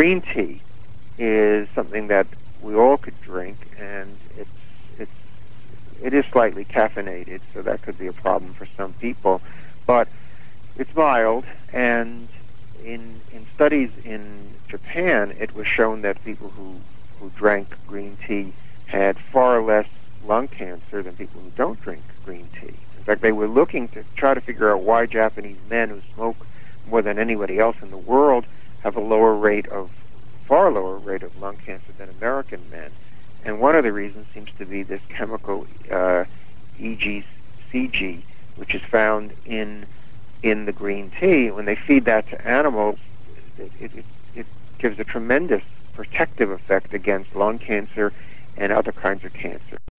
green tea is something that we all could drink, and it is slightly caffeinated, so that could be a problem for some people. But it's mild, and in studies in Japan, it was shown that people who drank green tea had far less lung cancer than people who don't drink green tea. In fact, they were looking to try to figure out why Japanese men who smoke more than anybody else in the world have a far lower rate of lung cancer than American men. And one of the reasons seems to be this chemical EGCG, which is found in the green tea. When they feed that to animals, it gives a tremendous protective effect against lung cancer and other kinds of cancer.